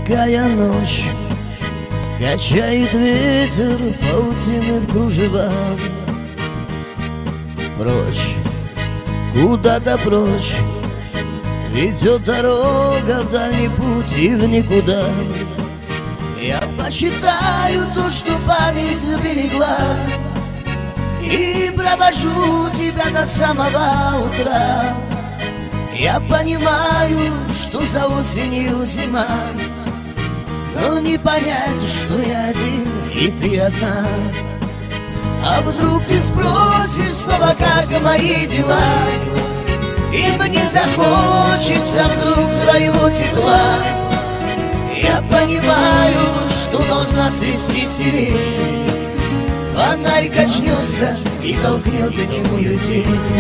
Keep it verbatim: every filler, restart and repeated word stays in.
Такая ночь, качает ветер паутины в кружевах. Прочь, куда-то прочь, ведет дорога в дальний путь и в никуда. Я посчитаю то, что память сберегла, и провожу тебя до самого утра. Я понимаю, что за осенью зима, но не понять, что я один и ты одна. А вдруг ты спросишь снова, как мои дела, и мне захочется вдруг твоего тепла. Я понимаю, что должна цвести сирень, фонарь качнется и толкнет немую тень.